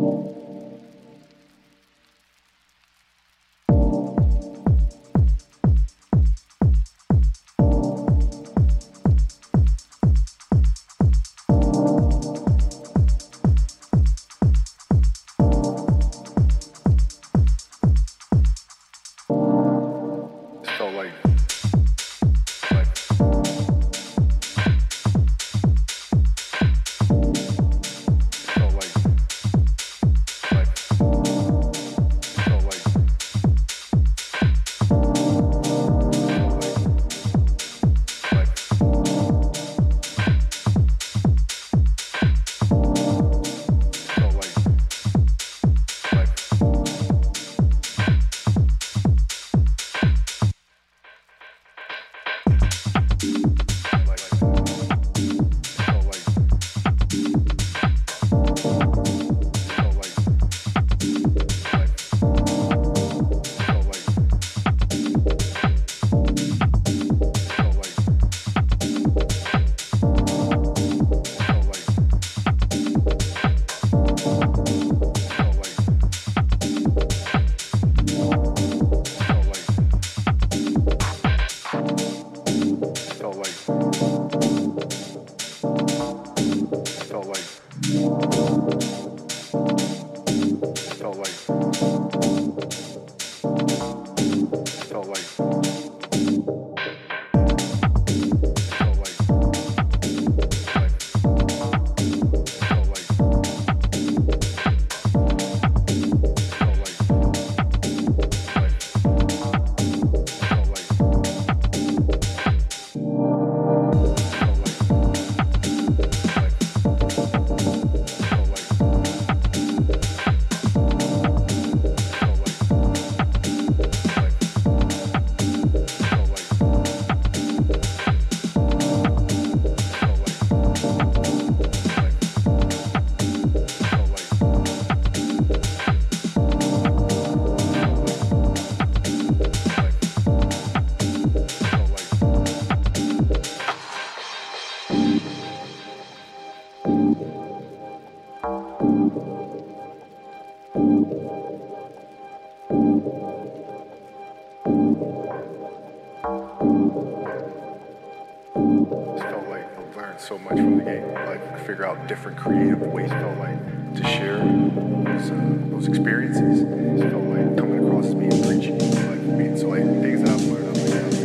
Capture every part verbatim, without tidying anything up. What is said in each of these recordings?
So much from the game, like figure out different creative ways. Felt like to share those, uh, those experiences. It felt like coming across as me and preaching, like being so like things that I've learned. I'm like,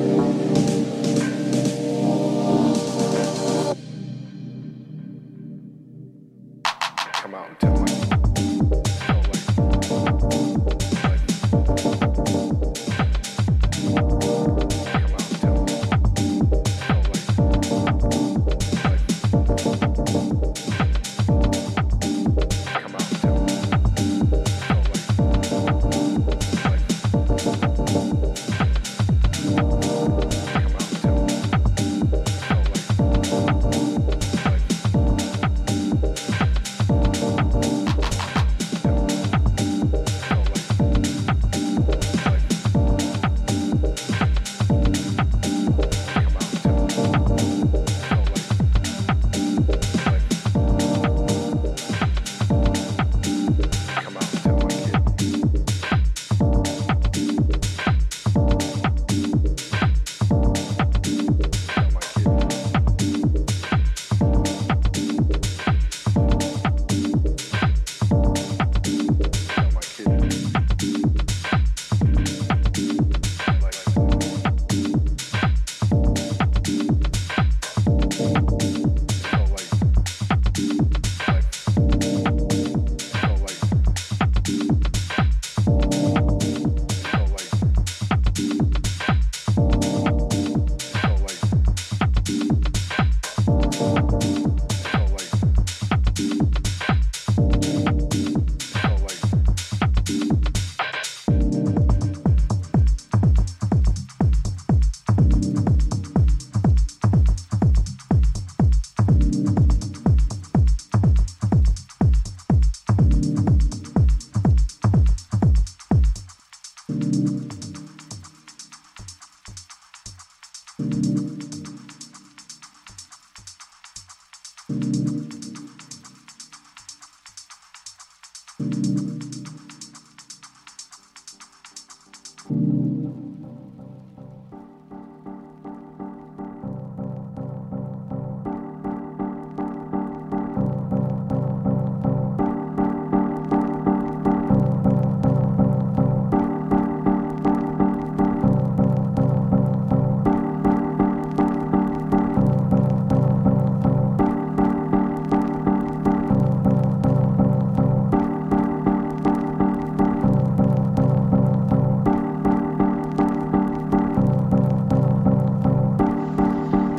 yeah, come out and tell me.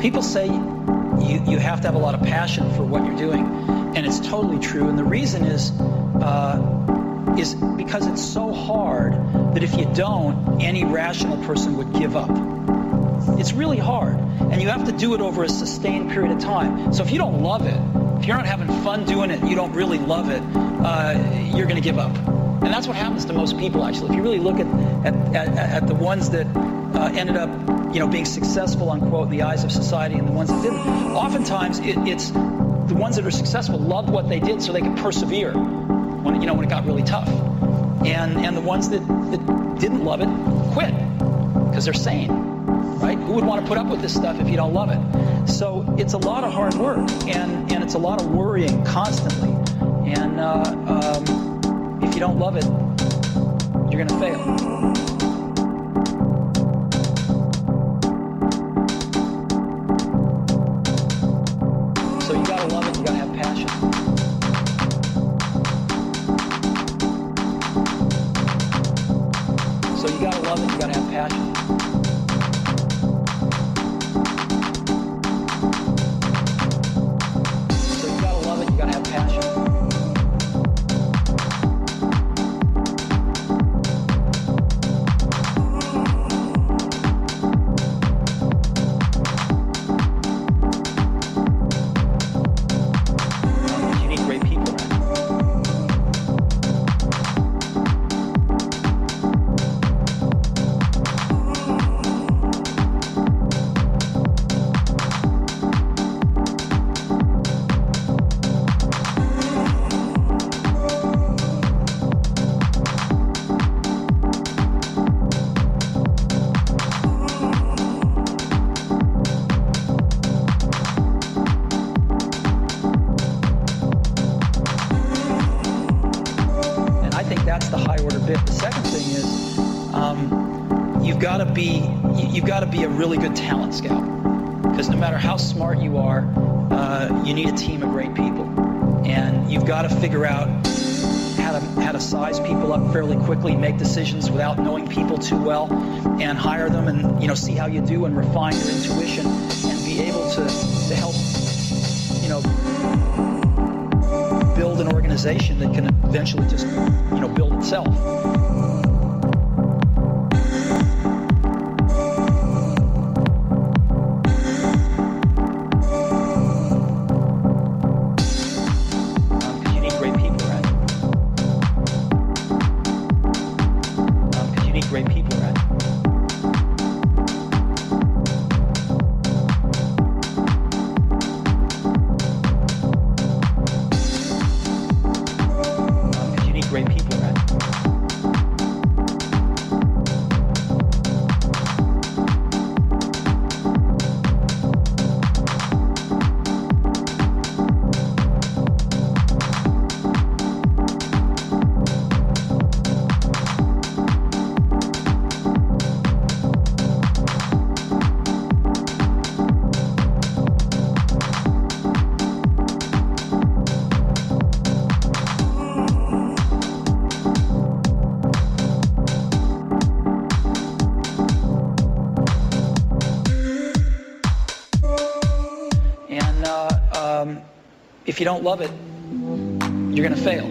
People say you, you have to have a lot of passion for what you're doing, and it's totally true. And the reason is, uh, is because it's so hard that if you don't, any rational person would give up. It's really hard, and you have to do it over a sustained period of time. So if you don't love it, if you're not having fun doing it, you don't really love it, uh, you're going to give up. And that's what happens to most people, actually. If you really look at at, at, at the ones that uh, ended up, you know, being successful, unquote, in the eyes of society, and the ones that didn't, oftentimes it, it's the ones that are successful loved what they did so they could persevere when, you know, when it got really tough. And and the ones that, that didn't love it quit because they're sane. Right? Who would want to put up with this stuff if you don't love it? So it's a lot of hard work, and, and it's a lot of worrying constantly. And uh, um, if you don't love it, you're going to fail. So you got to love it, you got to have passion. So you got to love it, you got to have passion. You've got to be a really good talent scout, because no matter how smart you are, uh, you need a team of great people, and you've got to figure out how to how to size people up fairly quickly, make decisions without knowing people too well, and hire them, and you know see how you do, and refine your intuition, and be able to to help you know build an organization that can eventually just you know build itself. If you don't love it, you're going to fail.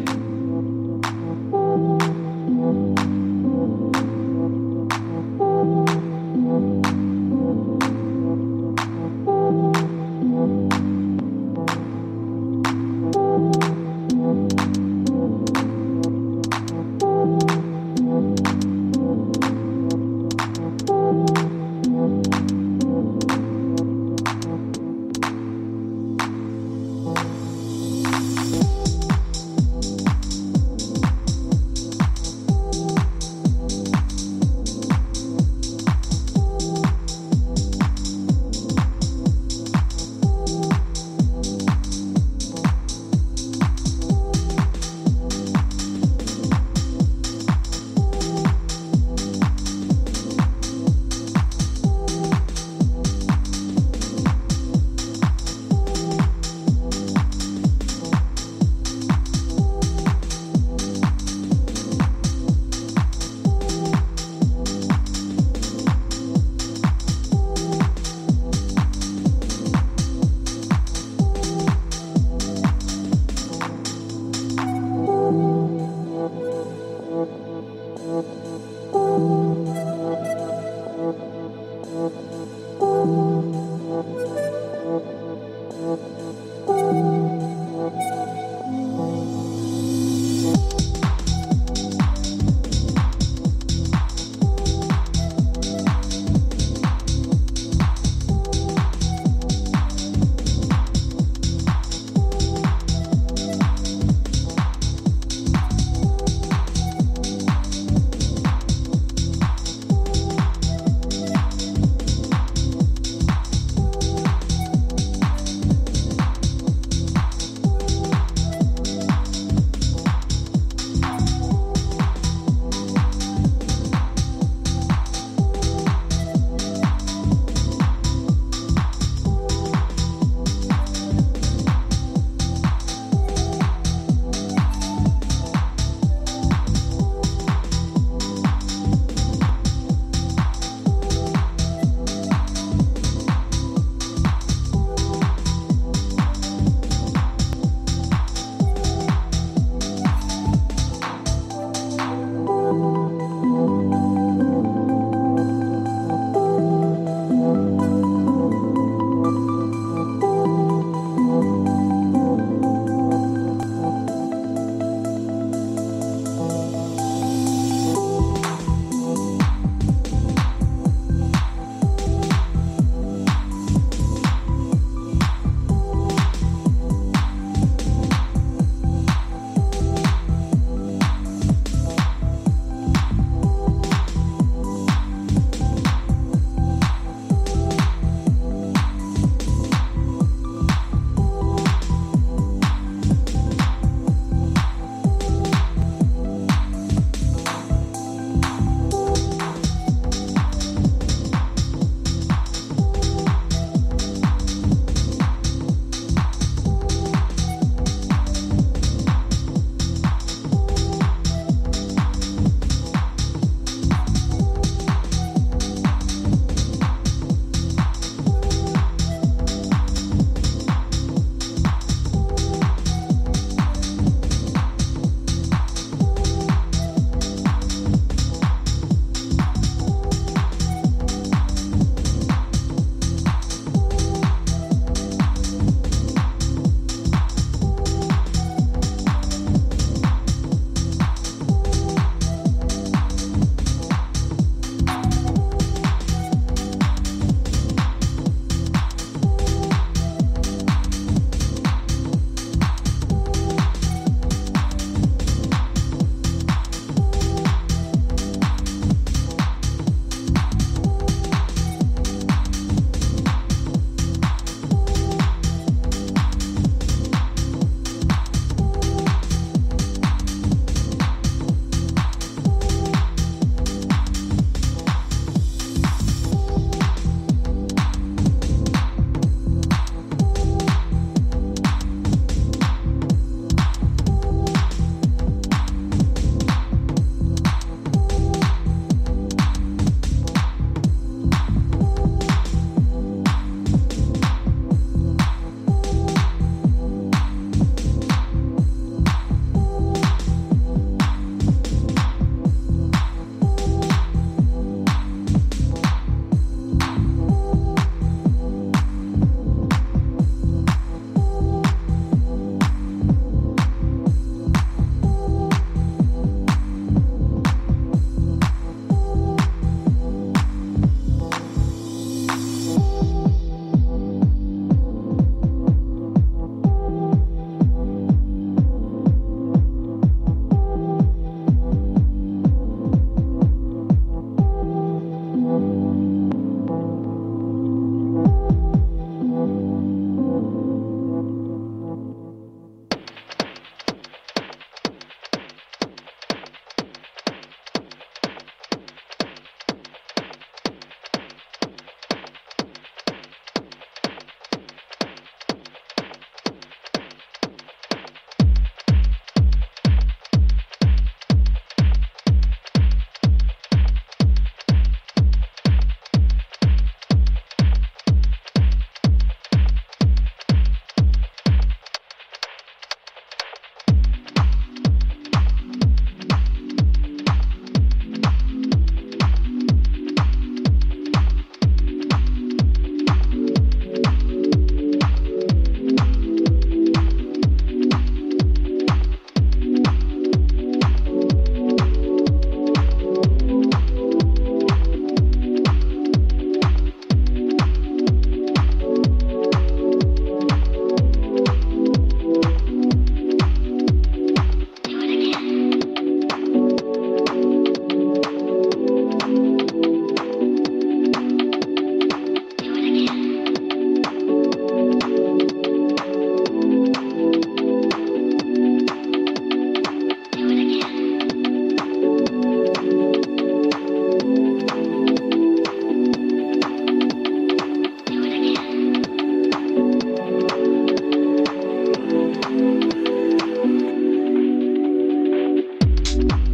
Bye.